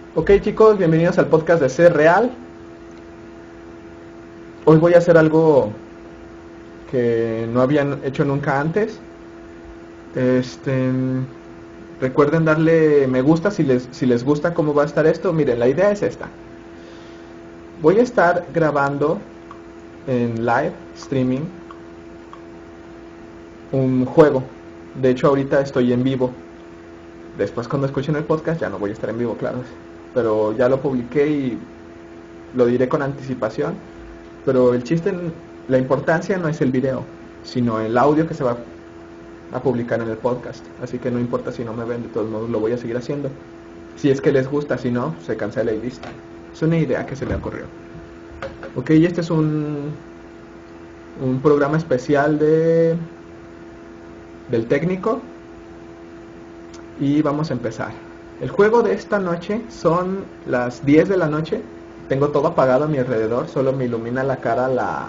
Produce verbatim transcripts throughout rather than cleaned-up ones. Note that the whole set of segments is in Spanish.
Ok chicos, bienvenidos al podcast de Ser Real. Hoy voy a hacer algo que no habían hecho nunca antes. Este, recuerden darle me gusta si les, si les gusta cómo va a estar esto. Miren, la idea es esta. Voy a estar grabando en live streaming un juego. De hecho ahorita estoy en vivo. Después cuando escuchen el podcast ya no voy a estar en vivo, claro. Pero ya lo publiqué y lo diré con anticipación. Pero el chiste, la importancia no es el video, sino el audio que se va a publicar en el podcast. Así que no importa si no me ven, de todos modos lo voy a seguir haciendo. Si es que les gusta, si no, se cancela y listo. Es una idea que se me ocurrió. Ok, este es un, un programa especial de del técnico. Y vamos a empezar. El juego de esta noche son las diez de la noche. Tengo todo apagado a mi alrededor, solo me ilumina la cara la...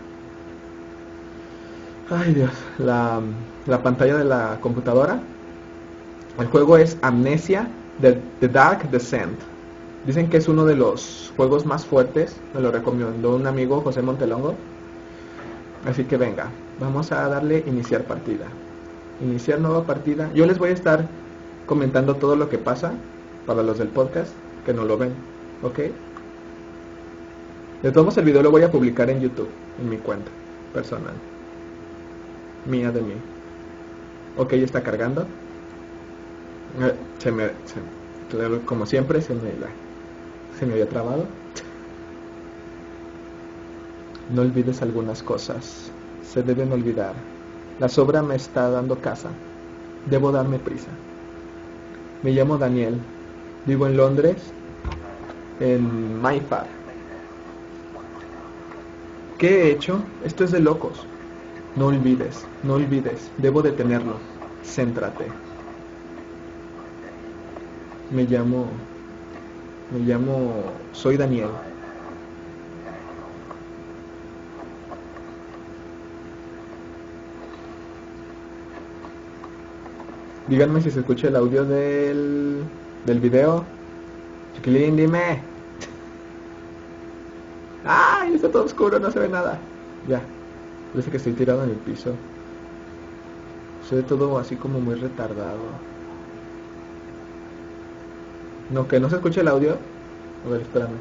Ay Dios, la, la pantalla de la computadora. El juego es Amnesia, The, The Dark Descent. Dicen que es uno de los juegos más fuertes, me lo recomendó un amigo, José Montelongo. Así que venga, vamos a darle iniciar partida. Iniciar nueva partida. Yo les voy a estar comentando todo lo que pasa para los del podcast que no lo ven, ¿ok? De todos modos el video lo voy a publicar en YouTube, en mi cuenta personal, mía de mí. Ok, está cargando. Eh, se me, se, como siempre se me, la, se me había trabado. No olvides algunas cosas, se deben olvidar. La sobra me está dando casa, debo darme prisa. Me llamo Daniel, vivo en Londres, en Mayfair. ¿Qué he hecho? Esto es de locos. No olvides, no olvides, debo detenerlo. Céntrate. Me llamo, me llamo, soy Daniel. Díganme si se escucha el audio del, del video. Chiquilín, dime. ¡Ay! Está todo oscuro, no se ve nada. Ya. Parece que estoy tirado en el piso. Se ve todo así como muy retardado. No, que no se escuche el audio. A ver, espérame.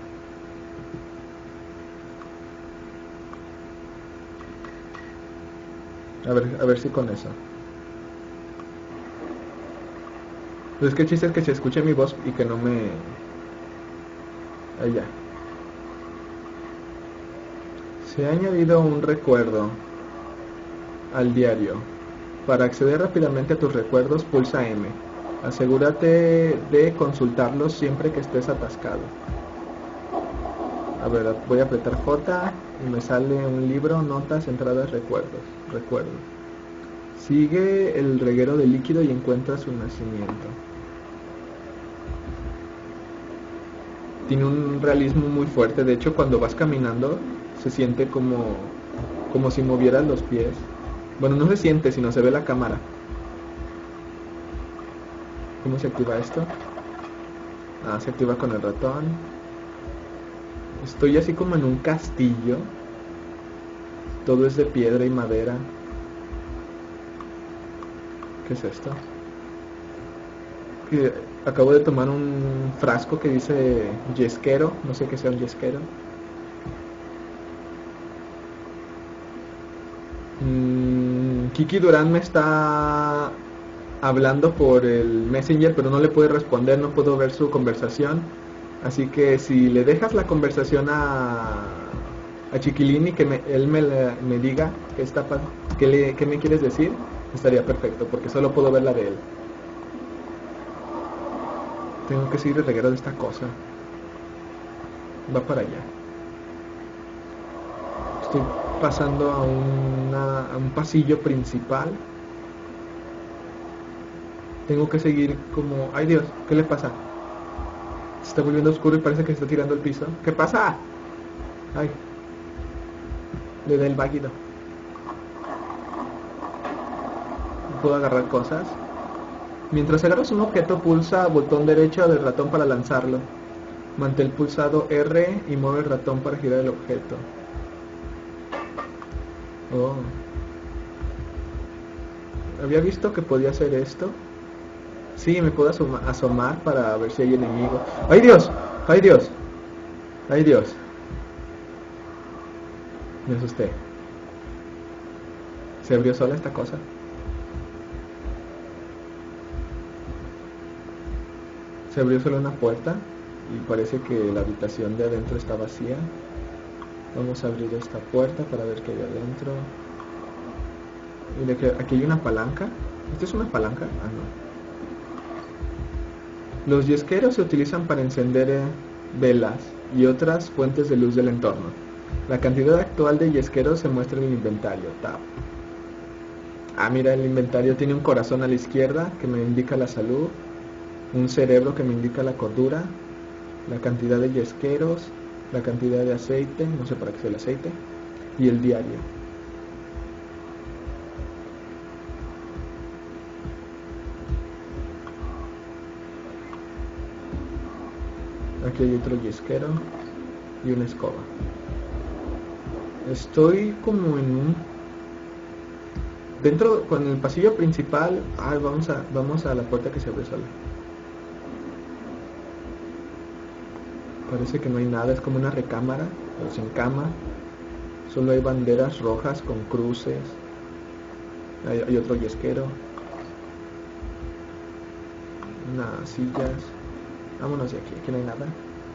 A ver, a ver si con eso. Pues es que el chiste es que se escuche mi voz y que no me... Ahí ya. Se ha añadido un recuerdo al diario. Para acceder rápidamente a tus recuerdos, pulsa M. Asegúrate de consultarlos siempre que estés atascado. A ver, voy a apretar J y me sale un libro, notas, entradas, recuerdos. Recuerdo. Sigue el reguero de líquido y encuentra su nacimiento. Tiene un realismo muy fuerte. De hecho, cuando vas caminando se siente como como si movieras los pies. Bueno, no se siente, sino se ve la cámara. ¿Cómo se activa esto? Ah, se activa con el ratón. Estoy así como en un castillo. Todo es de piedra y madera. ¿Qué es esto? Que acabo de tomar un frasco que dice yesquero. No sé qué sea un yesquero. Mm, Kiki Durán me está hablando por el Messenger, pero no le puede responder, no puedo ver su conversación. Así que si le dejas la conversación a, a Chiquilini, que me, él me, me diga qué, está, qué, le, qué me quieres decir, estaría perfecto, porque solo puedo ver la de él. Tengo que seguir el reguero de esta cosa. Va para allá. Estoy pasando a, una, a un pasillo principal. Tengo que seguir como... ¡Ay Dios! ¿Qué le pasa? Se está volviendo oscuro y parece que se está tirando al piso. ¿Qué pasa? ¡Ay! Le da el váguido. ¿Puedo agarrar cosas? Mientras agarras un objeto, pulsa botón derecho del ratón para lanzarlo. Mantén pulsado R y mueve el ratón para girar el objeto. Oh. Había visto que podía hacer esto. Sí, me puedo asoma- asomar para ver si hay enemigos. ¡Ay, Dios! ¡Ay, Dios! ¡Ay, Dios! Me asusté. ¿Se abrió sola esta cosa? Se abrió solo una puerta y parece que la habitación de adentro está vacía. Vamos a abrir esta puerta para ver qué hay adentro. Mira que aquí hay una palanca. ¿Esto es una palanca? Ah, no. Los yesqueros se utilizan para encender eh, velas y otras fuentes de luz del entorno. La cantidad actual de yesqueros se muestra en el inventario. Tab. Ah, mira, el inventario tiene un corazón a la izquierda que me indica la salud, un cerebro que me indica la cordura, la cantidad de yesqueros, la cantidad de aceite, no sé para qué es el aceite, y el diario. Aquí hay otro yesquero y una escoba. Estoy como en un... Dentro, con el pasillo principal, ah, vamos a, vamos a la puerta que se abre sola. Parece que no hay nada, es como una recámara, pero sin cama. Solo hay banderas rojas con cruces. Hay, hay otro yesquero. Unas sillas. Vámonos de aquí, aquí no hay nada.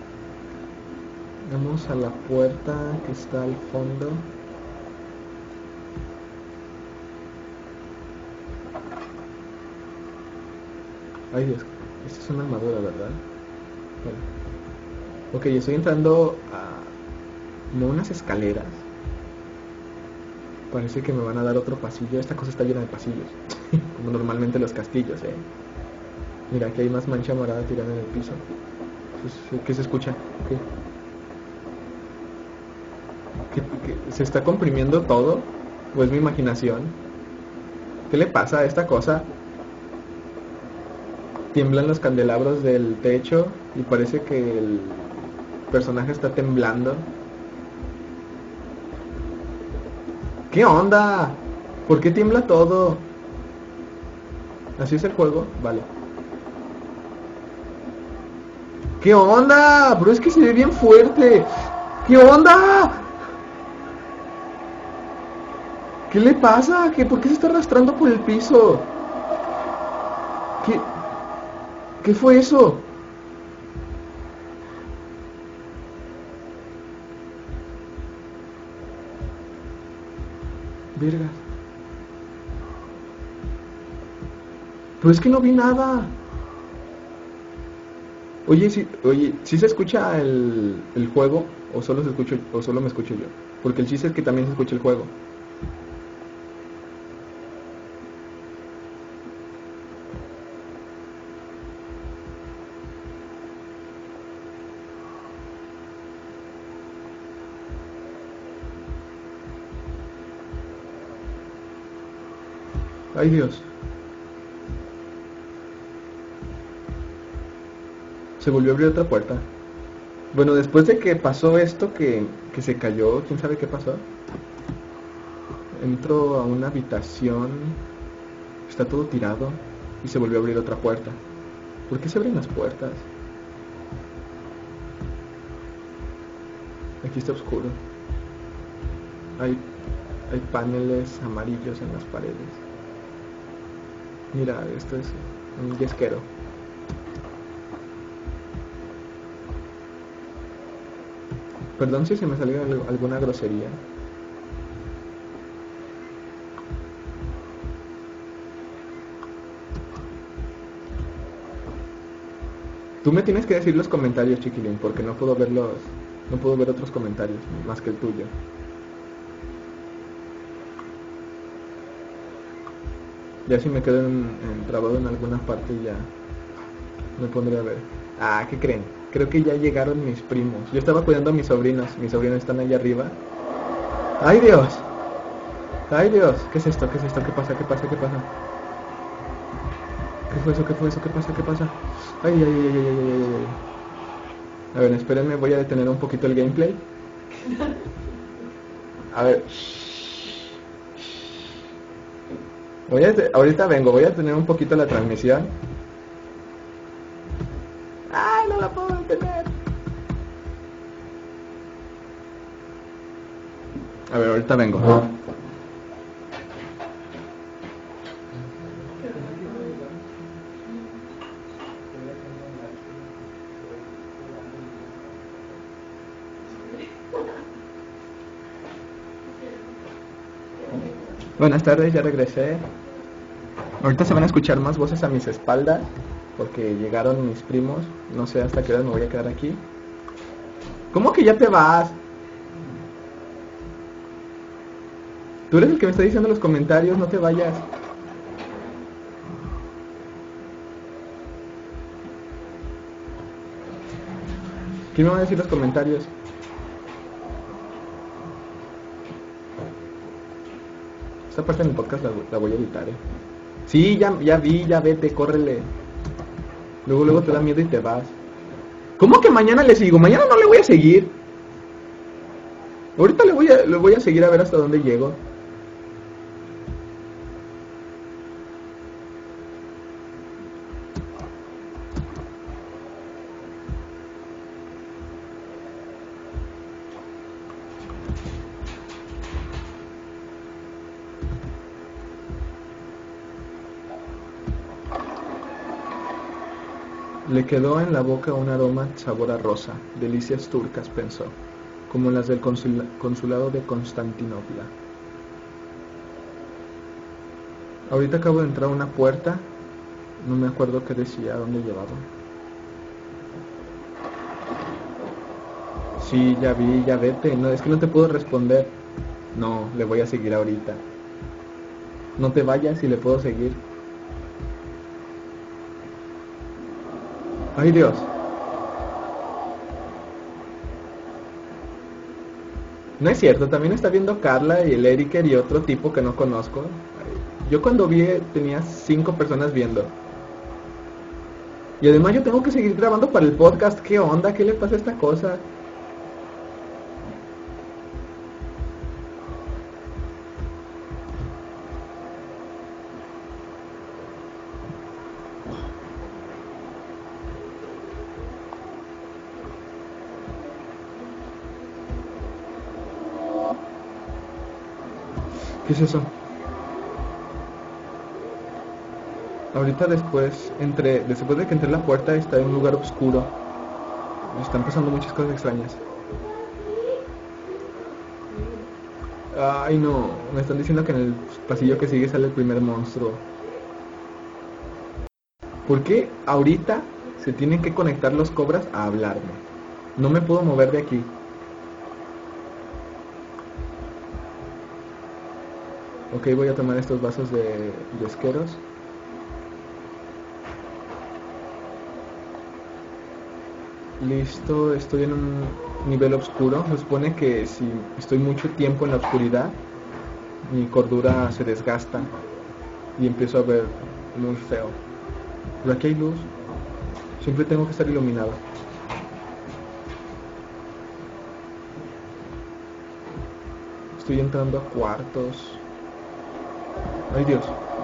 Vamos a la puerta que está al fondo. Ay Dios, esta es una armadura, ¿verdad? Vale. Ok, estoy entrando a... no unas escaleras. Parece que me van a dar otro pasillo. Esta cosa está llena de pasillos. Como normalmente los castillos, eh. Mira, aquí hay más mancha morada tirada en el piso. ¿Qué se escucha? ¿Qué? ¿Qué, qué? ¿Se está comprimiendo todo? ¿O es mi imaginación? ¿Qué le pasa a esta cosa? Tiemblan los candelabros del techo y parece que el personaje está temblando. ¿Qué onda? ¿Por qué tiembla todo? ¿Así es el juego? Vale. ¿Qué onda? Pero es que se ve bien fuerte. ¿Qué onda? ¿Qué le pasa? ¿Qué, ¿Por qué se está arrastrando por el piso? ¿Qué, ¿Qué fue eso? Verga. Pero es que no vi nada. Oye, sí, oye, ¿sí se escucha el, el juego o solo se escucha, o solo me escucho yo? Porque el chiste es que también se escucha el juego. Ay Dios. Se volvió a abrir otra puerta. Bueno, después de que pasó esto, que, que se cayó, quién sabe qué pasó. Entro a una habitación, está todo tirado y se volvió a abrir otra puerta. ¿Por qué se abren las puertas? Aquí está oscuro. Hay, hay paneles amarillos en las paredes. Mira, esto es un yesquero. Perdón si se me salió alguna grosería. Tú me tienes que decir los comentarios, chiquilín, porque no puedo ver los, no puedo ver otros comentarios más que el tuyo. Ya si me quedo en, en, trabado en alguna parte ya me pondré a ver. Ah, ¿qué creen? Creo que ya llegaron mis primos. Yo estaba cuidando a mis sobrinos. Mis sobrinos están allá arriba. ¡Ay, Dios! ¡Ay, Dios! ¿Qué es esto? ¿Qué es esto? ¿Qué pasa? ¿Qué pasa? ¿Qué pasa? ¿Qué fue eso? ¿Qué fue eso? ¿Qué pasa? ¿Qué pasa? ¡Ay, ay, ay, ay, ay, ay, ay! A ver, espérenme, voy a detener un poquito el gameplay. A ver. Voy a, ahorita vengo, voy a detener un poquito la transmisión. ¡Ay, no la puedo detener! A ver, ahorita vengo. Buenas tardes, ya regresé. Ahorita se van a escuchar más voces a mis espaldas porque llegaron mis primos. No sé hasta qué hora me voy a quedar aquí. ¿Cómo que ya te vas? Tú eres el que me está diciendo en los comentarios, no te vayas. ¿Quién me va a decir los comentarios? Esta parte del podcast la, la voy a editar, eh. Sí, ya, ya vi, ya vete, córrele. Luego, luego te da miedo y te vas. ¿Cómo que mañana le sigo? Mañana no le voy a seguir. Ahorita le voy a, le voy a seguir a ver hasta dónde llego. Le quedó en la boca un aroma sabor a rosa, delicias turcas, pensó, como las del consula- consulado de Constantinopla. Ahorita acabo de entrar a una puerta, no me acuerdo qué decía, a dónde llevaba. Sí, ya vi, ya vete, no, es que no te puedo responder. No, le voy a seguir ahorita. No te vayas y le puedo seguir. Ay, Dios. No es cierto, también está viendo Carla y el Eriker y otro tipo que no conozco. Yo cuando vi tenía cinco personas viendo. Y además yo tengo que seguir grabando para el podcast. ¿Qué onda? ¿Qué le pasa a esta cosa? ¿Qué es eso? Ahorita después, entre, después de que entré en la puerta, está en un lugar oscuro. Me están pasando muchas cosas extrañas. Ay, no, me están diciendo que en el pasillo que sigue sale el primer monstruo. ¿Por qué ahorita se tienen que conectar los cobras a hablarme? No me puedo mover de aquí. Ok, voy a tomar estos vasos de yesqueros. Listo, estoy en un nivel oscuro. Se supone que si estoy mucho tiempo en la oscuridad, mi cordura se desgasta y empiezo a ver muy feo. Pero aquí hay luz. Siempre tengo que estar iluminado. Estoy entrando a cuartos. Ay, Dios.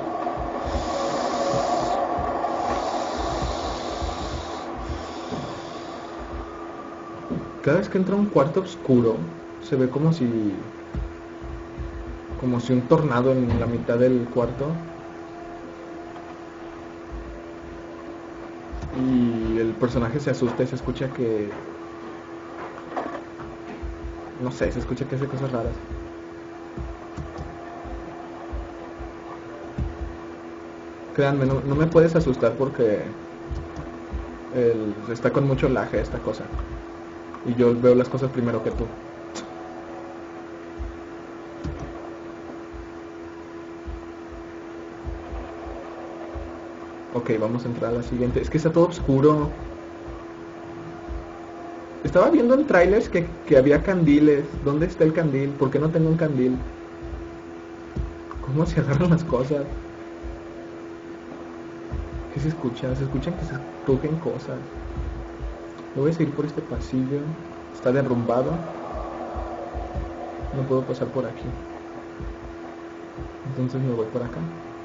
Cada vez que entra a un cuarto oscuro, se ve como si... como si un tornado en la mitad del cuarto. Y el personaje se asusta y se escucha que... no sé, se escucha que hace cosas raras. Créanme, no, no me puedes asustar porque el, está con mucho laje esta cosa. Y yo veo las cosas primero que tú. Ok, vamos a entrar a la siguiente. Es que está todo oscuro. Estaba viendo en trailers que, que había candiles. ¿Dónde está el candil? ¿Por qué no tengo un candil? ¿Cómo se agarran las cosas? ¿Qué se escucha? Se escuchan que se toquen cosas. Me voy a seguir por este pasillo. Está derrumbado. No puedo pasar por aquí. Entonces me voy por acá.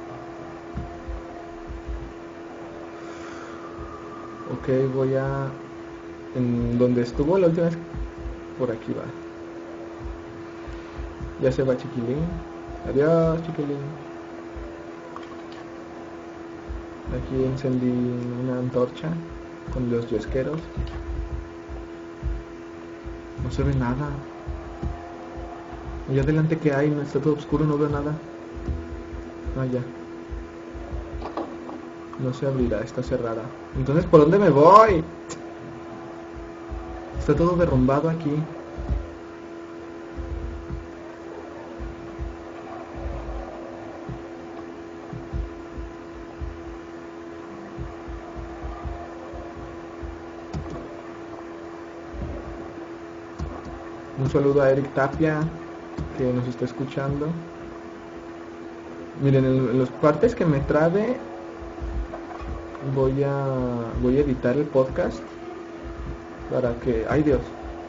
Ok, voy a... En donde estuvo la última vez. Por aquí va. Ya se va Chiquilín. Adiós, Chiquilín. Aquí encendí una antorcha con los yesqueros. No se ve nada. Y adelante que hay, no está todo oscuro, no veo nada. Ah, ya. No se abrirá, está cerrada. Entonces, ¿por dónde me voy? Está todo derrumbado aquí. Un saludo a Eric Tapia, que nos está escuchando. Miren, en las partes que me trabe voy a voy a editar el podcast para que... ¡Ay, Dios!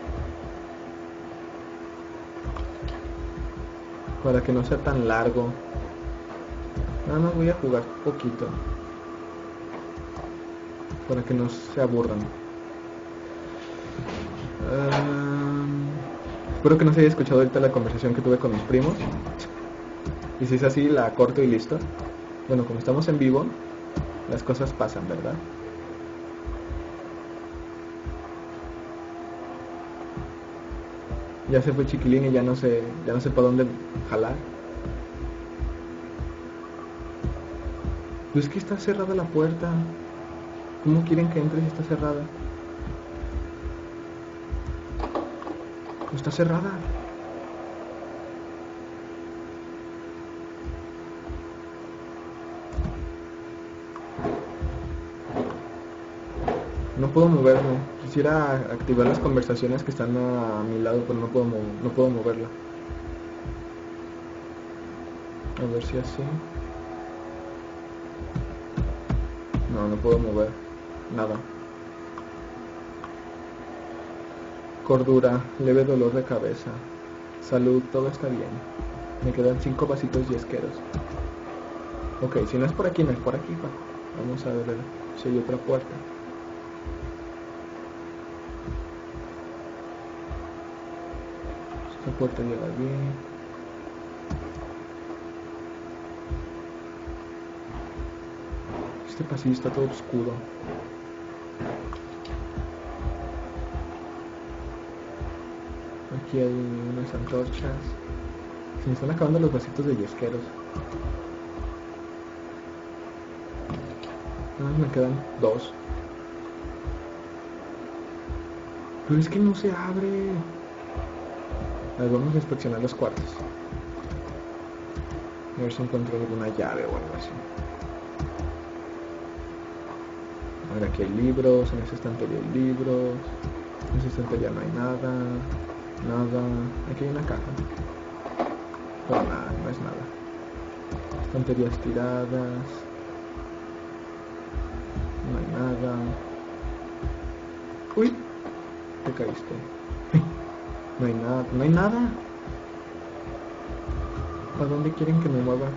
Para que no sea tan largo. Nada más voy a jugar poquito para que no se aburran. Um, espero que no se haya escuchado ahorita la conversación que tuve con mis primos. Y si es así, la corto y listo. Bueno, como estamos en vivo, las cosas pasan, ¿verdad? Ya se fue Chiquilín y ya no sé, ya no sé para dónde jalar. Pues es que está cerrada la puerta. ¿Cómo quieren que entre si está cerrada? Está cerrada. No puedo moverme. Quisiera activar las conversaciones que están a mi lado, pero no puedo, mov- no puedo moverla. A ver si así. No, no puedo mover nada. Cordura, leve dolor de cabeza. Salud, todo está bien. Me quedan cinco vasitos yesqueros. Ok, si no es por aquí, no es por aquí, pa. Vamos a ver si hay otra puerta. Esta puerta llega bien. Este pasillo está todo oscuro. Aquí hay unas antorchas. Se me están acabando los vasitos de yesqueros. Nada más me quedan dos. Pero es que no se abre. A ver, vamos a inspeccionar los cuartos. A ver si encuentro alguna llave o algo así. A ver, aquí hay libros. En esa estantería hay libros. En esa estantería no hay nada. Nada. Aquí hay una caja. Pero nada, no es nada. Estanterías tiradas. No hay nada. Uy, te caíste. No hay nada, no hay nada. ¿A dónde quieren que me mueva?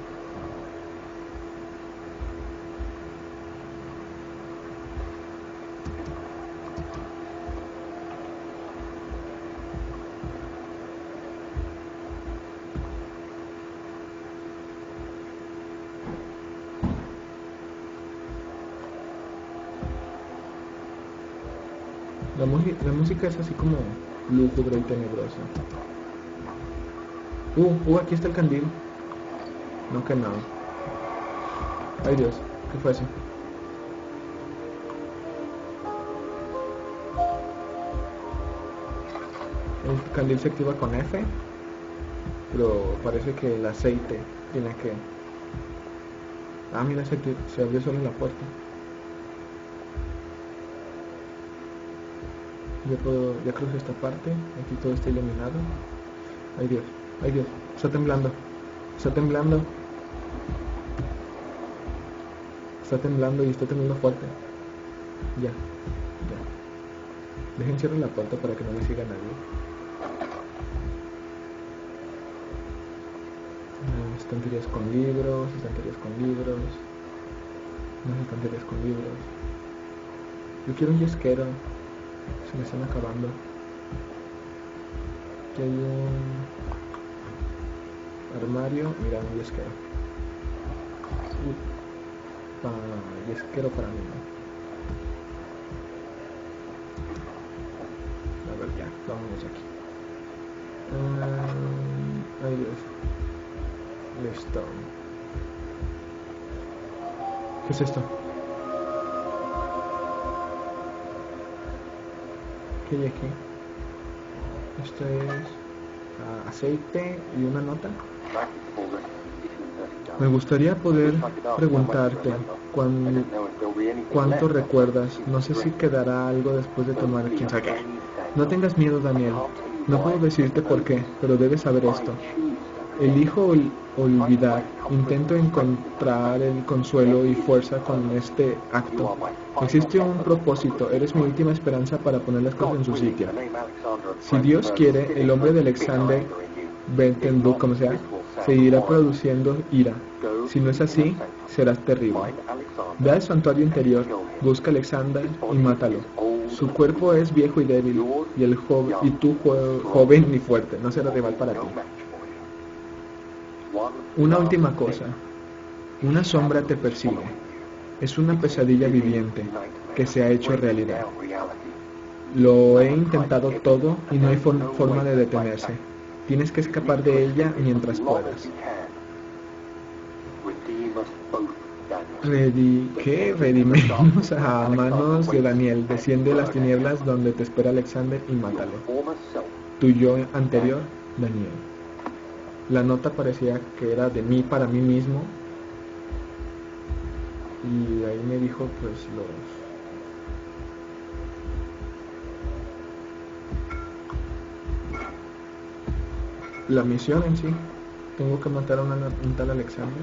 La, la música es así como lúgubre y tenebrosa. Uh, uh, aquí está el candil. No, que no. Ay, Dios, ¿qué fue eso? El candil se activa con F, pero parece que el aceite tiene que... Ah, mira, se, se abrió solo la puerta. Ya puedo, ya cruzo esta parte, aquí todo está iluminado. Ay, Dios, ay, Dios, está temblando, está temblando. Está temblando y está temblando fuerte. Ya, ya. Dejen cierro la puerta para que no me siga nadie. Eh, Estanterías con libros, estanterías con libros. Más estanterías con libros. Yo quiero un yesquero. Se me están acabando. Aquí hay un armario. Mira, un yesquero. Uh, para, yesquero para mí, ¿no? A ver, ya, vámonos aquí. Uh, ay Dios. Listo. ¿Qué es esto? ¿Qué hay aquí? Esto es uh, aceite y una nota. Me gustaría poder preguntarte cuán, cuánto recuerdas. No sé si quedará algo después de tomar quién sabe qué. No tengas miedo, Daniel. No puedo decirte por qué, pero debes saber esto. Elijo ol- olvidar. Intento encontrar el consuelo y fuerza con este acto. Existe un propósito. Eres mi última esperanza para poner las cosas en su sitio. Si Dios quiere, el hombre de Alexander Bentenbuch, como sea, seguirá produciendo ira. Si no es así, serás terrible. Ve al santuario interior, busca a Alexander y mátalo. Su cuerpo es viejo y débil, y el jo- y tú jo- joven y fuerte. No será rival para ti. Una última cosa. Una sombra te persigue. Es una pesadilla viviente que se ha hecho realidad. Lo he intentado todo y no hay for- forma de detenerse. Tienes que escapar de ella mientras puedas. Redi ¿Qué? Redimimos a manos de Daniel. Desciende a las tinieblas donde te espera Alexander y mátalo. Tu yo anterior, Daniel. La nota parecía que era de mí para mí mismo. Y ahí me dijo pues los... La misión en sí. Tengo que matar a una, un tal Alexander.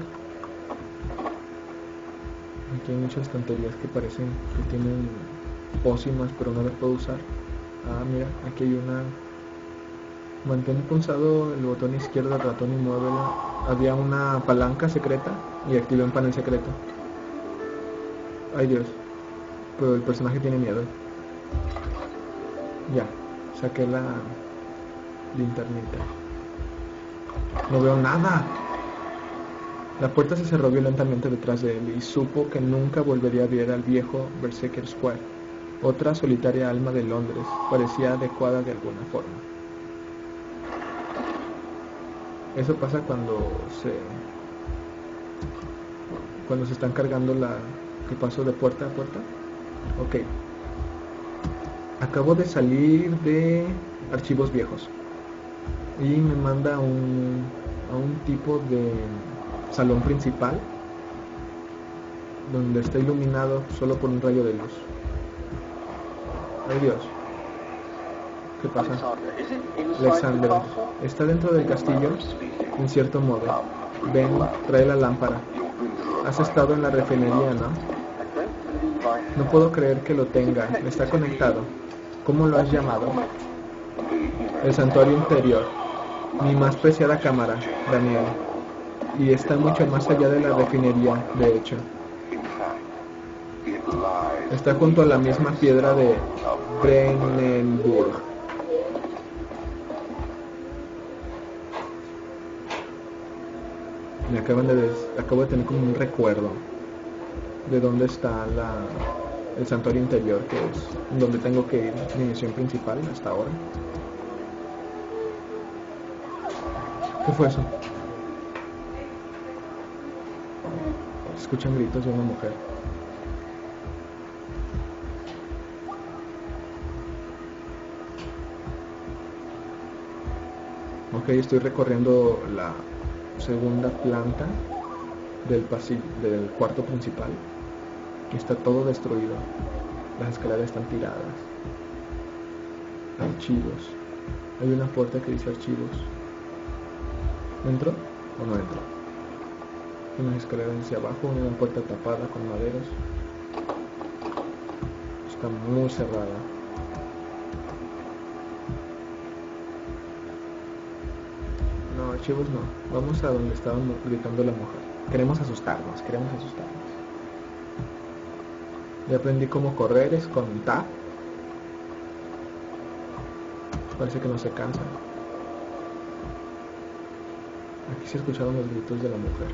Aquí hay muchas tonterías que parecen que tienen pócimas pero no las puedo usar. Ah, mira, aquí hay una... Mantén pulsado el botón izquierdo del ratón y muévelo. Había una palanca secreta y activé un panel secreto. Ay Dios, pero el personaje tiene miedo. Ya, saqué la linternita. No veo nada. La puerta se cerró violentamente detrás de él y supo que nunca volvería a ver al viejo Berserker Square. Otra solitaria alma de Londres parecía adecuada de alguna forma. Eso pasa cuando se cuando se están cargando la que paso de puerta a puerta. Ok. Acabo de salir de archivos viejos y me manda a un a un tipo de salón principal donde está iluminado solo por un rayo de luz. Ay Dios. ¿Qué pasa? Alexander, está dentro del castillo, en cierto modo. Ven, trae la lámpara. Has estado en la refinería, ¿no? No puedo creer que lo tenga. Está conectado. ¿Cómo lo has llamado? El santuario interior. Mi más preciada cámara, Daniel. Y está mucho más allá de la refinería, de hecho. Está junto a la misma piedra de Brennenburg. Me acaban de des... acabo de tener como un recuerdo de dónde está la el santuario interior, que es donde tengo que ir, mi misión principal hasta ahora. ¿Qué fue eso? Se escuchan gritos de una mujer. Ok, estoy recorriendo la segunda planta del pasillo, del cuarto principal. Está todo destruido. Las escaleras están tiradas. Archivos. Hay una puerta que dice archivos. ¿Entro o no entro? Unas escaleras hacia abajo, una puerta tapada con maderos. Está muy cerrada. archivos no. Vamos a donde estaba gritando la mujer. Queremos asustarnos, queremos asustarnos. Ya aprendí cómo correr, es con Tab. Parece que no se cansa. Aquí se escucharon los gritos de la mujer.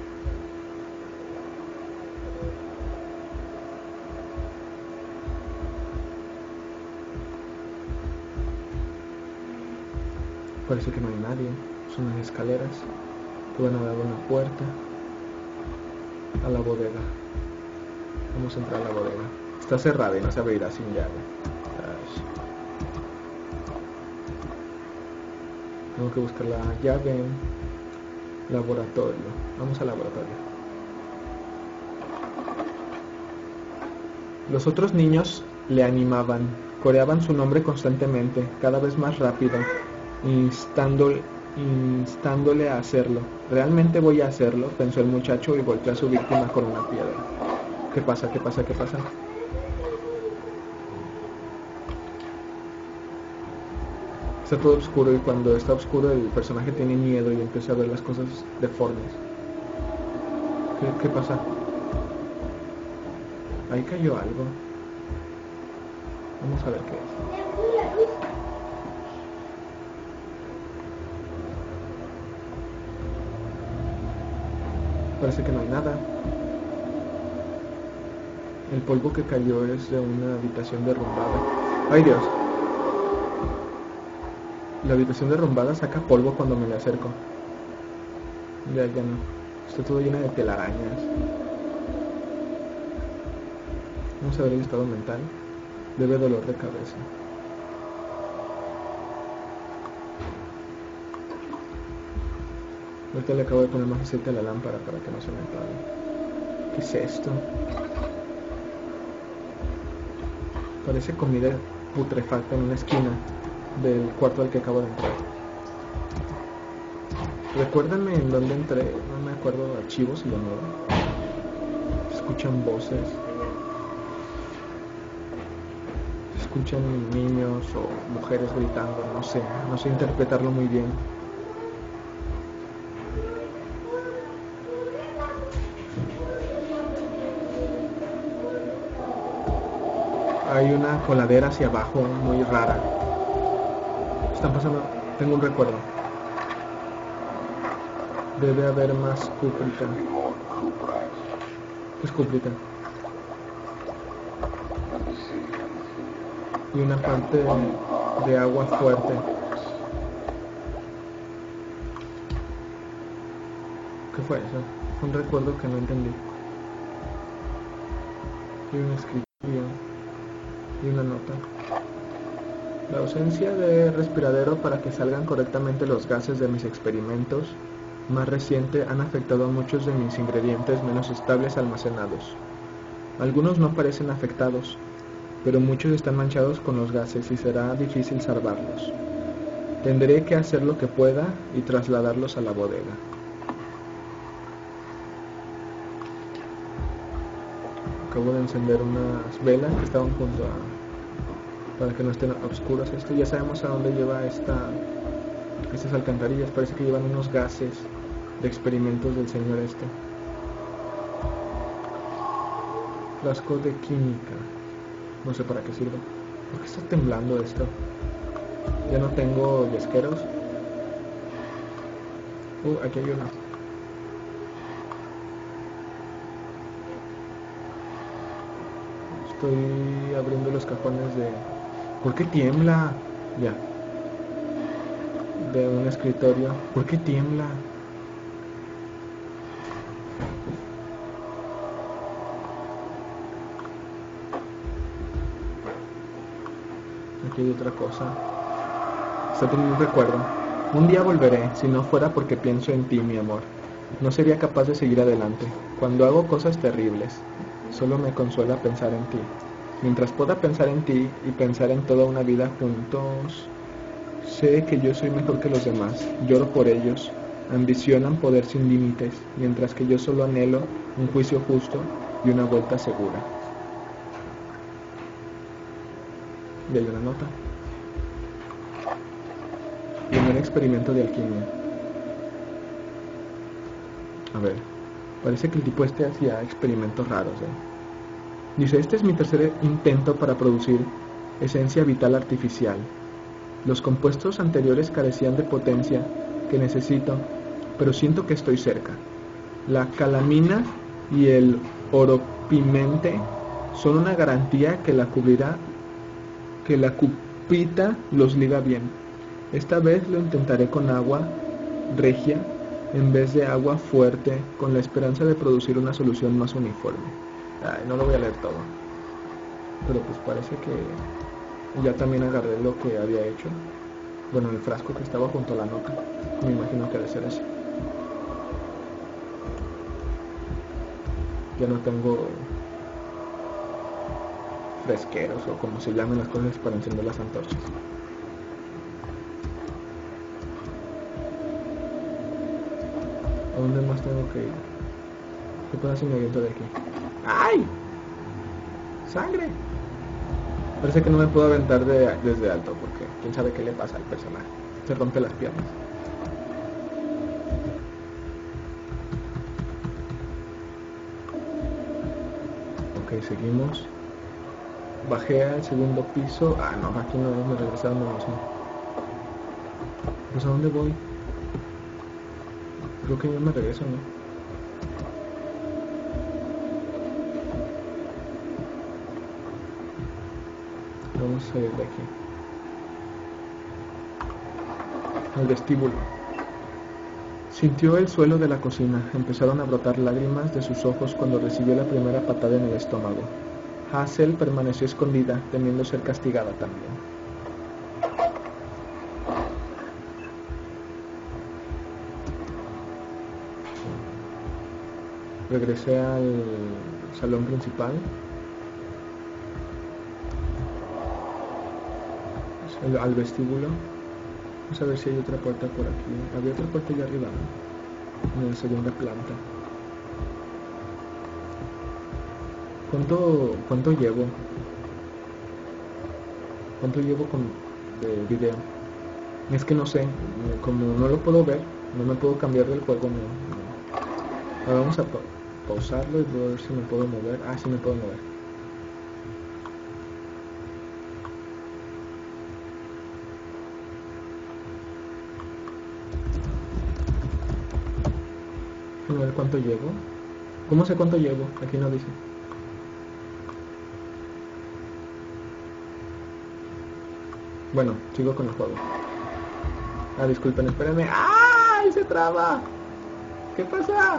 Parece que no hay nadie. Son unas escaleras que van a dar una puerta a la bodega. Vamos a entrar a la bodega. Está cerrada y no se abrirá sin llave. Ay. Tengo que buscar la llave en laboratorio. Vamos al laboratorio. Los otros niños le animaban, coreaban su nombre constantemente, cada vez más rápido, instándole, instándole a hacerlo. ¿Realmente voy a hacerlo?, pensó el muchacho y golpeó a su víctima con una piedra. ¿Qué pasa? ¿Qué pasa? ¿Qué pasa? Está todo oscuro y cuando está oscuro el personaje tiene miedo y empieza a ver las cosas deformes. ¿Qué, qué pasa? Ahí cayó algo. Vamos a ver qué es. Parece que no hay nada. El polvo que cayó es de una habitación derrumbada. ¡Ay, Dios! La habitación derrumbada saca polvo cuando me le acerco. Ya, ya no. Está todo lleno de telarañas. Vamos a ver el estado mental. Debe dolor de cabeza. Ahorita le acabo de poner más aceite a la lámpara para que no se me apague. ¿Qué es esto? Parece comida putrefacta en una esquina del cuarto al que acabo de entrar. Recuérdenme en dónde entré. No me acuerdo de archivos y de nuevo. Se escuchan voces. Se escuchan niños o mujeres gritando. No sé. No sé interpretarlo muy bien. Hay una coladera hacia abajo muy rara. Están pasando. Tengo un recuerdo. Debe haber más cúprica. ¿Qué es cúprica? Y una parte de, de agua fuerte. ¿Qué fue eso? Fue un recuerdo que no entendí. Y un escritorio. Y una nota. La ausencia de respiradero para que salgan correctamente los gases de mis experimentos más reciente han afectado a muchos de mis ingredientes menos estables almacenados. Algunos no parecen afectados, pero muchos están manchados con los gases y será difícil salvarlos. Tendré que hacer lo que pueda y trasladarlos a la bodega. Acabo de encender unas velas que estaban junto a... para que no estén oscuras esto. Ya sabemos a dónde lleva esta estas alcantarillas. Parece que llevan unos gases de experimentos del señor este. Frasco de química. No sé para qué sirve. ¿Por qué está temblando esto? Ya no tengo yesqueros. Uh, aquí hay uno. Estoy abriendo los cajones de... ¿Por qué tiembla? Ya. De un escritorio. ¿Por qué tiembla? Aquí hay otra cosa. Estoy teniendo un recuerdo. Un día volveré, si no fuera porque pienso en ti, mi amor. No sería capaz de seguir adelante. Cuando hago cosas terribles, solo me consuela pensar en ti. Mientras pueda pensar en ti y pensar en toda una vida juntos, sé que yo soy mejor que los demás. Lloro por ellos. Ambicionan poder sin límites, mientras que yo solo anhelo un juicio justo y una vuelta segura. Y hay una nota. Primer experimento de alquimia. A ver, parece que el tipo este hacía experimentos raros, ¿eh? Dice, este es mi tercer intento para producir esencia vital artificial. Los compuestos anteriores carecían de potencia que necesito, pero siento que estoy cerca. La calamina y el oropimente son una garantía que la cubrirá, que la cuprita los liga bien. Esta vez lo intentaré con agua regia en vez de agua fuerte, con la esperanza de producir una solución más uniforme. Ay, no lo voy a leer todo, pero pues parece que ya también agarré lo que había hecho. Bueno, el frasco que estaba junto a la nota, me imagino que debe ser ese. Ya no tengo fresqueros o como se llaman las cosas para encender las antorchas. ¿A dónde más tengo que ir? ¿Qué pasa si me aviento de aquí? ¡Ay! ¡Sangre! Parece que no me puedo aventar de, desde alto porque quién sabe qué le pasa al personaje. Se rompe las piernas. Ok, seguimos. Bajé al segundo piso. Ah, no, aquí no, me regresé a donde mismo. Pues ¿a dónde voy? Creo que yo me regreso, ¿no? Vamos a salir de aquí. Al vestíbulo. Sintió el suelo de la cocina. Empezaron a brotar lágrimas de sus ojos cuando recibió la primera patada en el estómago. Hazel permaneció escondida, temiendo ser castigada también. Regresé al salón principal. Al vestíbulo. Vamos a ver si hay otra puerta por aquí. Había otra puerta allá arriba, ¿no? En la segunda planta. ¿Cuánto, cuánto llevo? ¿Cuánto llevo con de video? Es que no sé, como no lo puedo ver, no me puedo cambiar del juego. No, no. Ahora vamos a pa pausarlo y ver si me puedo mover. Ah, sí me puedo mover. A ver cuánto llevo. ¿Cómo sé cuánto llevo? Aquí no dice. Bueno, sigo con el juego. Ah, disculpen, espérenme. ¡Ay! Se traba. ¿Qué pasa?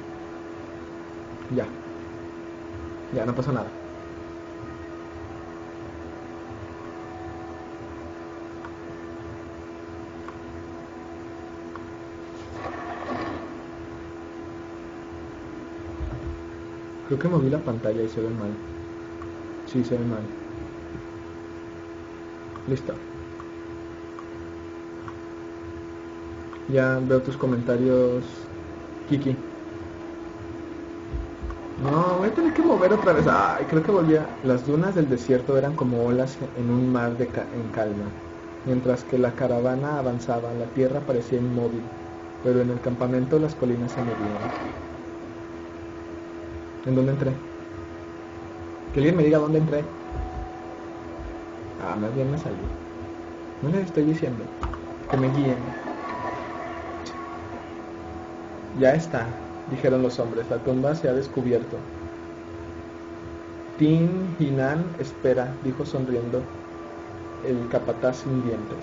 Ya. Ya, no pasa nada. Creo que moví la pantalla y se ve mal. Sí, se ve mal. Listo. Ya veo tus comentarios, Kiki. No, voy a tener que mover otra vez. Ay, creo que volvía. Las dunas del desierto eran como olas en un mar de ca en calma. Mientras que la caravana avanzaba, la tierra parecía inmóvil, pero en el campamento las colinas se movían. ¿En dónde entré? Que alguien me diga dónde entré. Ah, más bien me salí. No les estoy diciendo. Que me guíen. Ya está, dijeron los hombres. La tumba se ha descubierto. Tin Hinan espera, dijo sonriendo el capataz sin dientes.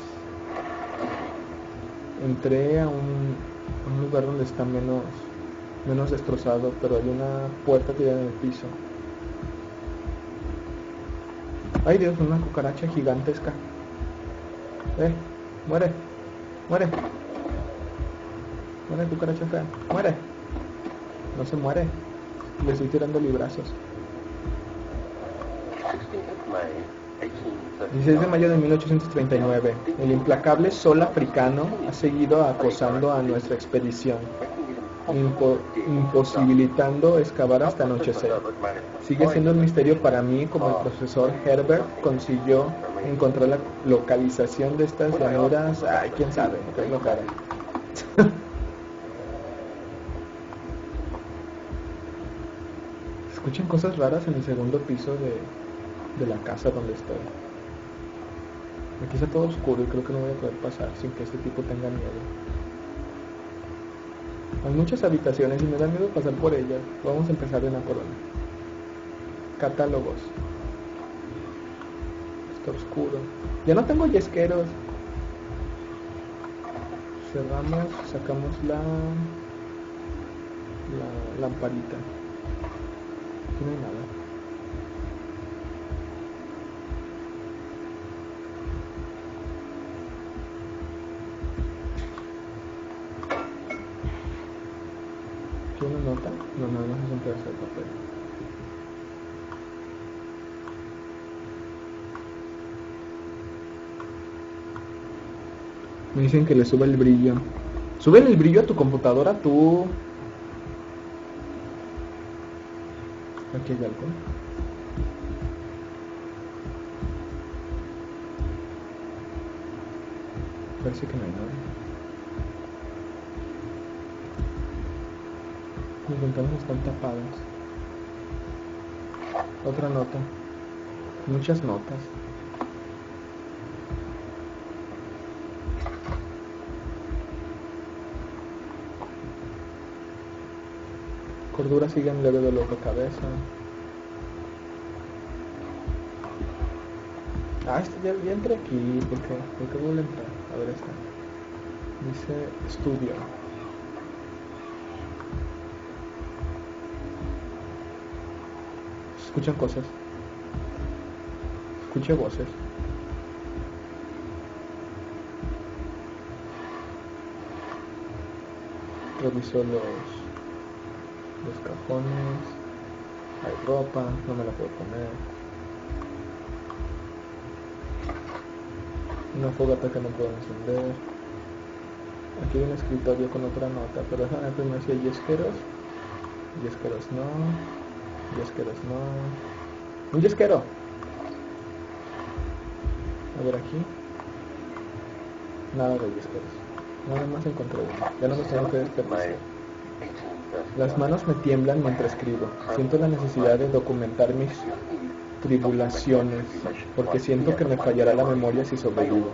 Entré a un, a un lugar donde está menos... menos destrozado, pero hay una puerta tirada en el piso. Ay Dios, una cucaracha gigantesca. Eh, muere, muere. Muere, cucaracha fea, muere. No se muere. Le estoy tirando librazos. dieciséis de mayo de mil ochocientos treinta y nueve. El implacable sol africano ha seguido acosando a nuestra expedición, Impo imposibilitando excavar hasta anochecer. Sigue siendo un misterio para mí cómo el profesor Herbert consiguió encontrar la localización de estas llanuras. Ay, quién sabe, qué locura. escuchan cosas raras en el segundo piso de, de la casa donde estoy. Aquí está todo oscuro y creo que no voy a poder pasar sin que este tipo tenga miedo. Hay muchas habitaciones y me da miedo pasar por ellas. Vamos a empezar de una por una. Catálogos. Está oscuro. Ya no tengo yesqueros. Cerramos, sacamos la, la lamparita. Aquí no hay nada. ¿Tiene una nota? No, nada más es un pedazo de papel. Me dicen que le suba el brillo. Sube el brillo a tu computadora, tú. Aquí hay algo. Parece que no hay nada. Mis ventanas están tapadas. Otra nota. Muchas notas. Cordura sigue en leve dolor de cabeza. Ah, este ya, ya entré aquí. ¿Por qué? ¿Por qué vuelvo a entrar? A ver esta. Dice estudio. Escuchan cosas. Escuché voces. Reviso los, los cajones. Hay ropa, no me la puedo poner. Una fogata que no puedo encender. Aquí hay un escritorio con otra nota, pero déjame ver primero si hay yesqueros. Yesqueros no. Yesqueros no. Un yesquero. A ver aquí. Nada de yesqueros. Nada más encontré uno. Ya no me tengo que desperdiciar. Las manos me tiemblan mientras escribo. Siento la necesidad de documentar mis tribulaciones, porque siento que me fallará la memoria si sobrevivo.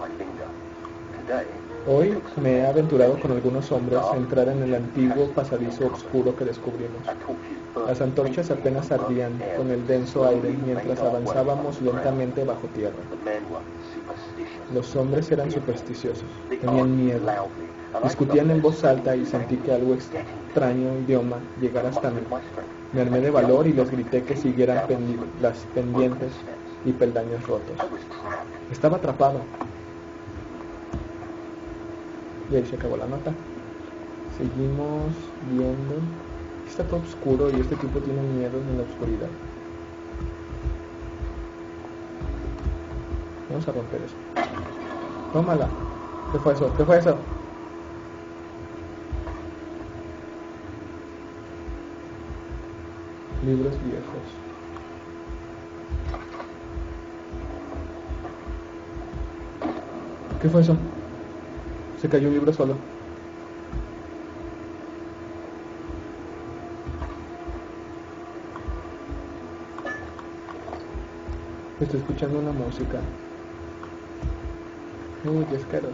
Hoy me he aventurado con algunos hombres a entrar en el antiguo pasadizo oscuro que descubrimos. Las antorchas apenas ardían con el denso aire mientras avanzábamos lentamente bajo tierra. Los hombres eran supersticiosos, tenían miedo, discutían en voz alta y sentí que algo extraño idioma llegara hasta mí. Me armé de valor y les grité que siguieran pendi- las pendientes y peldaños rotos. Estaba atrapado. Y ahí se acabó la nota. Seguimos viendo. Está todo oscuro y este tipo tiene miedo en la oscuridad. Vamos a romper eso. Tómala. ¿Qué fue eso? ¿Qué fue eso? Libros viejos. ¿Qué fue eso? Se cayó un libro solo. Estoy escuchando una música. Uy, qué asqueroso.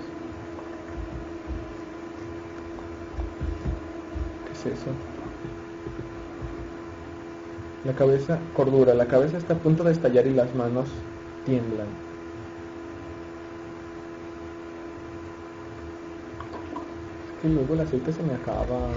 ¿Qué es eso? La cabeza, cordura, la cabeza está a punto de estallar y las manos tiemblan. Es que luego el aceite se me acaba.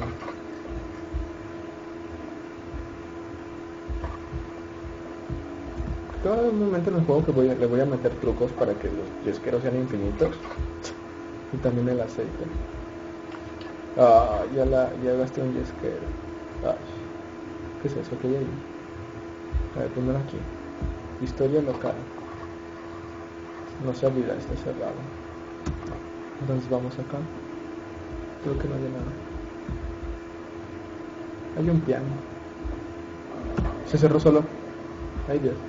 Todo un momento en el juego que voy a, le voy a meter trucos para que los yesqueros sean infinitos. Y también el aceite. Ah, ya, la, ya gasté un yesquero. Ah, ¿qué es eso? ¿Qué hay ahí? A ver, primero aquí. Historia local. No se olvida, está cerrado. Entonces vamos acá. Creo que no hay nada. Hay un piano. Se cerró solo. Ay Dios.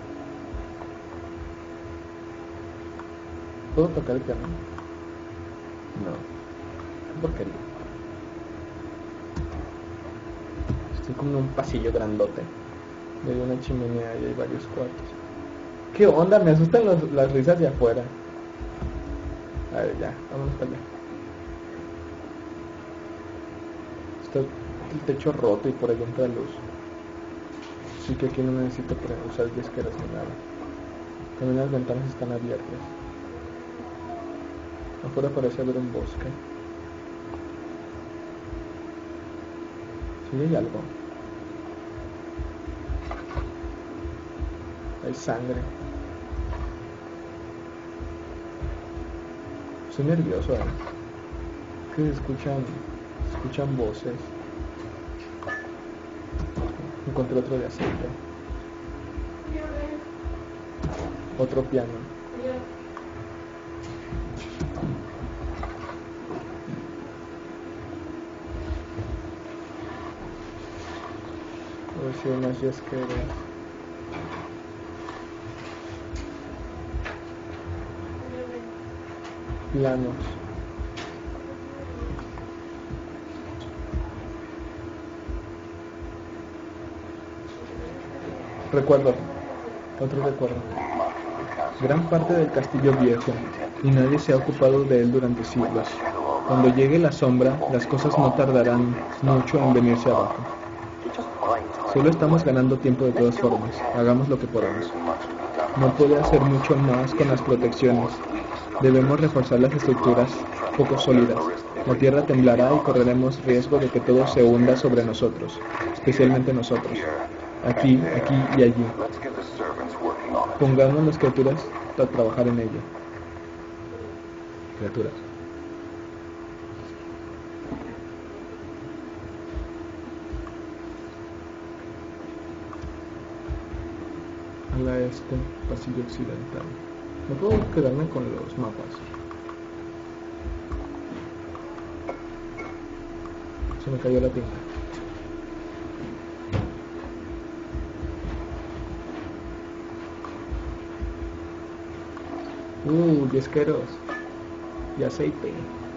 ¿Puedo tocar el piano? No. Qué porquería. Estoy como en un pasillo grandote. Y hay una chimenea y hay varios cuartos. ¿Qué onda? Me asustan los, las risas de afuera. A ver, ya, vámonos para allá. Está el techo roto y por ahí entra luz. Así que aquí no necesito usar yesqueras ni nada. También las ventanas están abiertas. Afuera parece haber un bosque. Sí, hay algo. Hay sangre. Estoy nervioso, ¿eh? Que se escuchan, se escuchan voces. Encontré otro de aceite. Otro piano. A ver si hay unas yesqueras. Planos. Recuerdo. Otro recuerdo. Gran parte del castillo viejo, y nadie se ha ocupado de él durante siglos. Cuando llegue la sombra, las cosas no tardarán mucho en venirse abajo. Solo estamos ganando tiempo de todas formas. Hagamos lo que podamos. No puede hacer mucho más con las protecciones. Debemos reforzar las estructuras poco sólidas. La tierra temblará y correremos riesgo de que todo se hunda sobre nosotros, especialmente nosotros. Aquí, aquí y allí. Pongamos las criaturas a trabajar en ello. Criaturas. A la este, pasillo occidental. No puedo quedarme con los mapas. Se me cayó la tinta. Uh, yesqueros y aceite.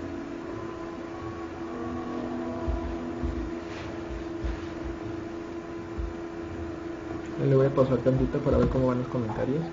Le voy a pausar tantito para ver cómo van los comentarios.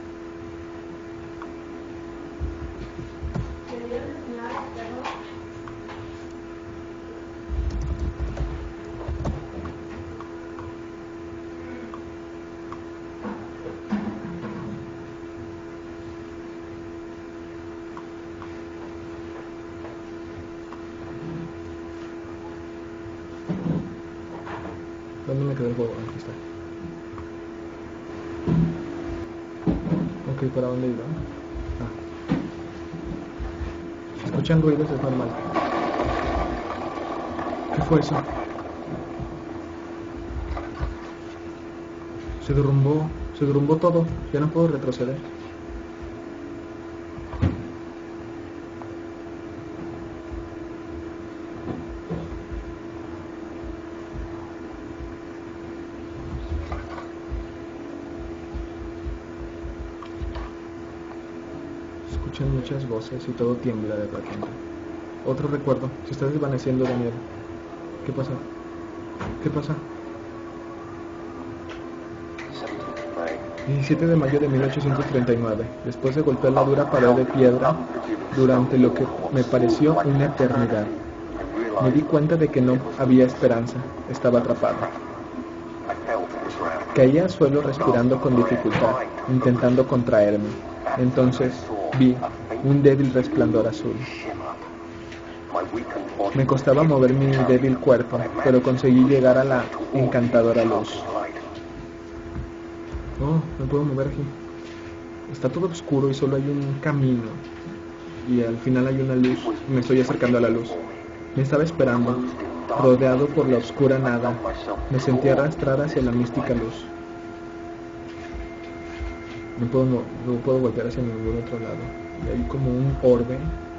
¿Dónde me quedó el juego? Aquí está. Ok, ¿para dónde iba? Ah. Si escuchan ruidos es normal. ¿Qué fue eso? Se derrumbó, se derrumbó todo. Ya no puedo retroceder. Escuchan muchas voces y todo tiembla de repente. Otro recuerdo, se está desvaneciendo de miedo. ¿Qué pasa? ¿Qué pasa? diecisiete de mayo de mil ochocientos treinta y nueve. Después de golpear la dura pared de piedra durante lo que me pareció una eternidad, me di cuenta de que no había esperanza. Estaba atrapado. Caí al suelo respirando con dificultad, intentando contraerme. Entonces vi un débil resplandor azul. Me costaba mover mi débil cuerpo, pero conseguí llegar a la encantadora luz. Oh, me puedo mover aquí. Está todo oscuro y solo hay un camino. Y al final hay una luz. Me estoy acercando a la luz. Me estaba esperando, rodeado por la oscura nada. Me sentí arrastrar hacia la mística luz. No puedo, no, no puedo voltear hacia ningún otro lado. Y hay como un orbe.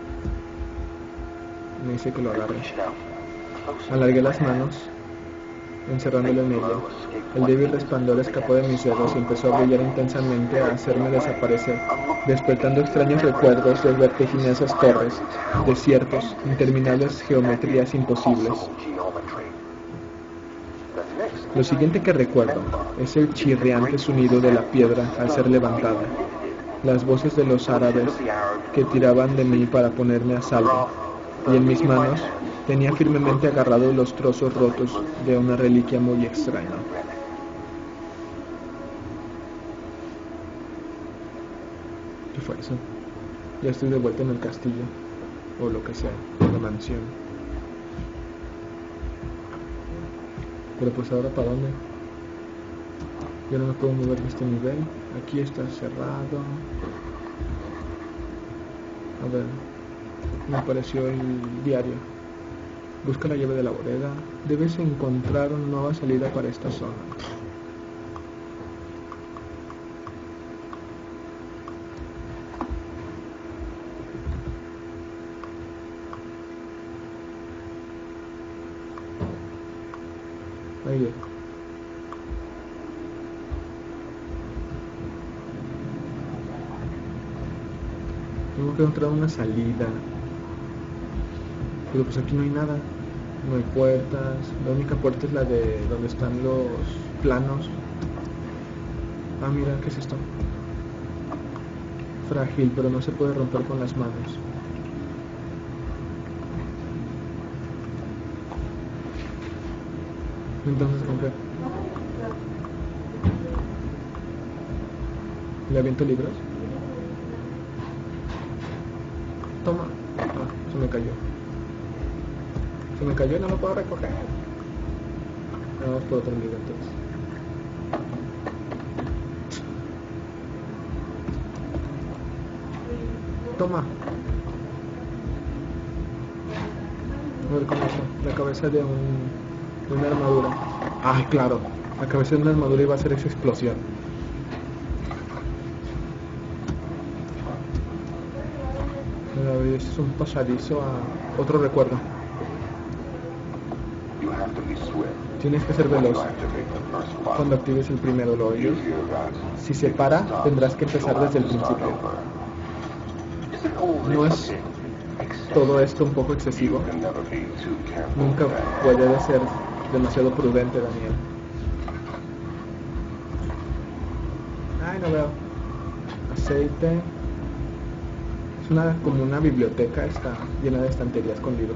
Me dice que lo agarre. Alargué las manos, encerrándolo en ella. El débil resplandor escapó de mis dedos y empezó a brillar intensamente, a hacerme desaparecer, despertando extraños recuerdos de vertiginosas torres, desiertos, interminables geometrías imposibles. Lo siguiente que recuerdo es el chirriante sonido de la piedra al ser levantada, las voces de los árabes que tiraban de mí para ponerme a salvo, y en mis manos tenía firmemente agarrados los trozos rotos de una reliquia muy extraña. ¿Qué fue eso? Ya estoy de vuelta en el castillo, o lo que sea, en la mansión. Pero pues ahora, ¿para dónde? Yo no me puedo mover de este nivel. Aquí está cerrado. A ver, me apareció el diario. Busca la llave de la bodega. Debes encontrar una nueva salida para esta zona. Ahí es. Tengo que encontrar una salida. Pero pues aquí no hay nada. No hay puertas. La única puerta es la de donde están los planos. Ah, mira, ¿qué es esto? Frágil, pero no se puede romper con las manos. Entonces, ¿con qué? ¿Le aviento libros? Toma. Ah, se me cayó. Se me cayó y no lo puedo recoger. Vamos por otro libro entonces. Toma. A ver cómo es. La cabeza de un... de una armadura. Ay, claro. La cabeza de una armadura iba a hacer esa explosión. Mira, este es un pasadizo a otro recuerdo. Tienes que ser veloz. Cuando actives el primero, ¿lo oyes? Si se para, tendrás que empezar desde el principio. ¿No es todo esto un poco excesivo? Nunca puede ser demasiado prudente, Daniel. Ay, no veo. Aceite. Es una, como una biblioteca, está llena de estanterías con libros.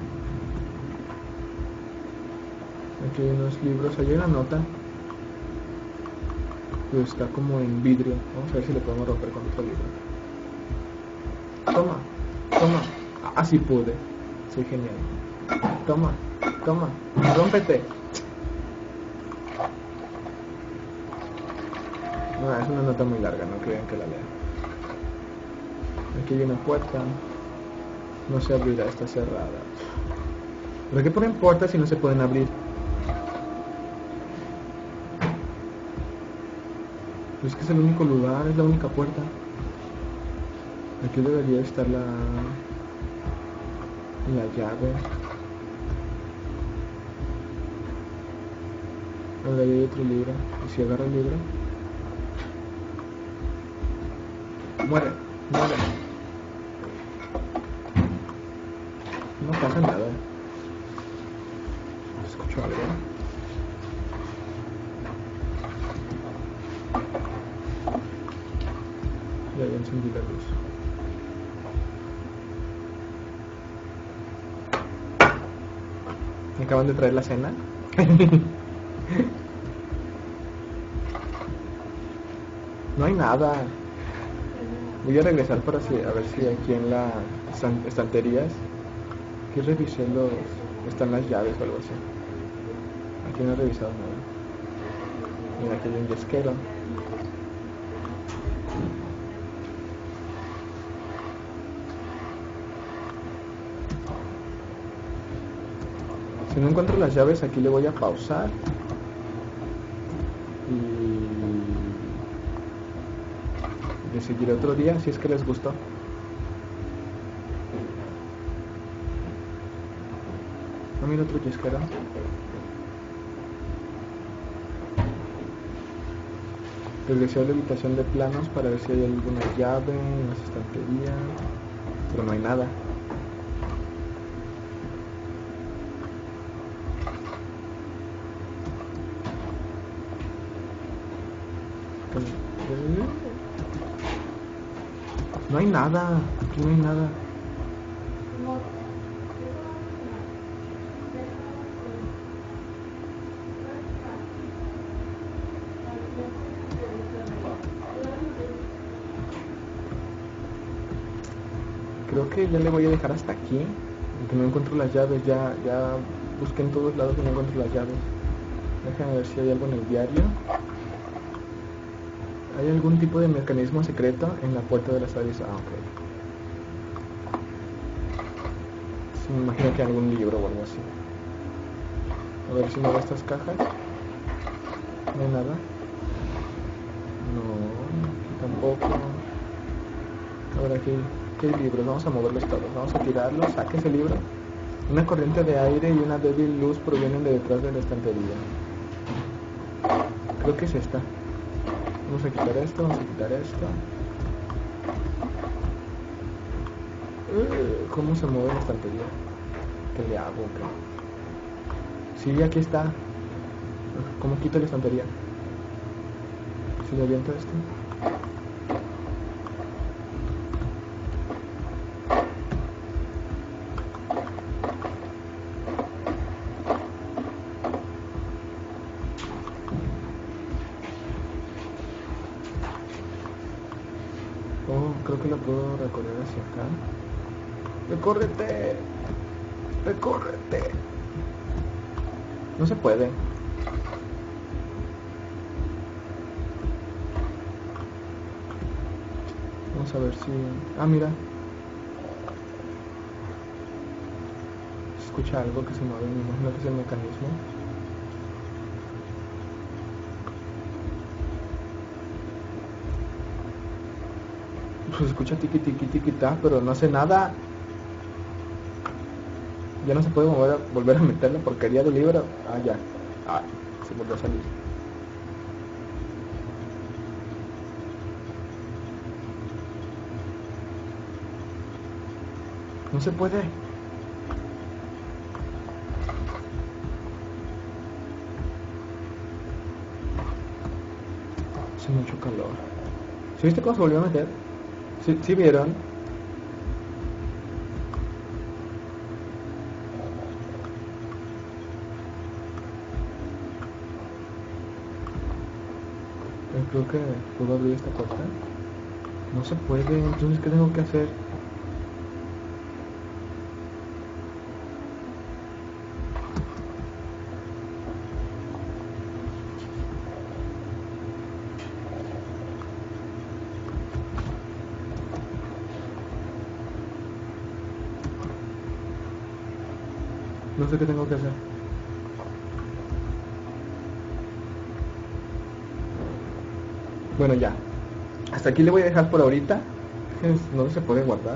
Aquí hay unos libros, hay una nota. Pero está como en vidrio. Vamos a ver si lo podemos romper con otro libro. Toma, toma. Ah, sí pude. Soy genial. Toma, toma. Rómpete. No, es una nota muy larga, no crean que la lea. Aquí hay una puerta. No se abrirá, está cerrada. ¿Por qué ponen puertas si no se pueden abrir? Pues es que es el único lugar, es la única puerta. Aquí debería estar la, la llave. Ahora hay otro libro. ¿Y si agarro el libro? Muere, muere. No pasa nada. Escucho algo. Ya, ya encendí la luz. Me acaban de traer la cena. No hay nada. Voy a regresar para si, a ver si aquí en las estanterías aquí revisé los... están las llaves o algo así. Aquí no he revisado nada. Mira, aquí hay un yesquero. Si no encuentro las llaves, aquí le voy a pausar y le seguiré otro día si es que les gustó. No, mira otro yesquero. Regresé a la habitación de planos para ver si hay alguna llave en las estanterías, pero no hay nada. No hay nada, aquí no hay nada. Creo que ya le voy a dejar hasta aquí, porque no encuentro las llaves. Ya, ya busqué en todos lados y no encuentro las llaves. Déjame ver si hay algo en el diario. ¿Hay algún tipo de mecanismo secreto en la puerta de las aves? Ah, ok. Sí, me imagino que hay algún libro o algo así. A ver si me veo estas cajas. No hay nada. No, aquí tampoco. A ver, aquí, ¿qué hay libros? Vamos a moverlos todos. Vamos a tirarlos. Saque ese libro. Una corriente de aire y una débil luz provienen de detrás de la estantería. Creo que es esta. Vamos a quitar esto, vamos a quitar esto. Uh, ¿Cómo se mueve la estantería? ¿Qué le hago? ¿Qué? Sí, aquí está. ¿Cómo quito la estantería? Si le aviento esto. Oh, creo que lo puedo recorrer hacia acá. ¡Recórrete! ¡Recórrete! No se puede. Vamos a ver si... Ah, mira. Se escucha algo que se mueve, me imagino que es el mecanismo. Se escucha tiki tiki tiki ta, pero no hace nada. Ya no se puede mover, volver a meter la porquería del libro. Ah, ya. Ah, se volvió a salir. No se puede. Hace mucho calor. ¿Sí viste cómo se volvió a meter? ¿Sí, sí vieron? Yo creo que puedo abrir esta puerta. No se puede, entonces ¿qué tengo que hacer? No sé qué tengo que hacer. Bueno, ya. Hasta aquí le voy a dejar por ahorita. No se puede guardar.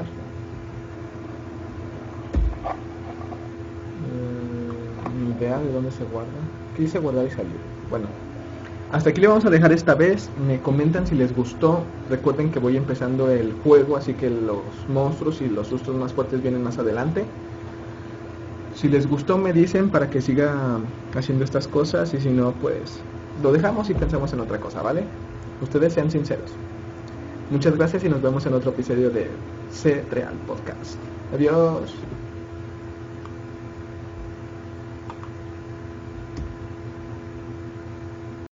Eh, ni idea de dónde se guarda. ¿Qué dice guardar y salir? Bueno, hasta aquí le vamos a dejar esta vez. Me comentan si les gustó. Recuerden que voy empezando el juego, así que los monstruos y los sustos más fuertes vienen más adelante. Si les gustó me dicen para que siga haciendo estas cosas, y si no, pues lo dejamos y pensamos en otra cosa, ¿vale? Ustedes sean sinceros. Muchas gracias y nos vemos en otro episodio de C Real Podcast. Adiós.